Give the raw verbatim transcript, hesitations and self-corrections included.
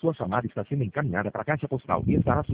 Sua chamada está sendo encaminhada para a caixa postal e estará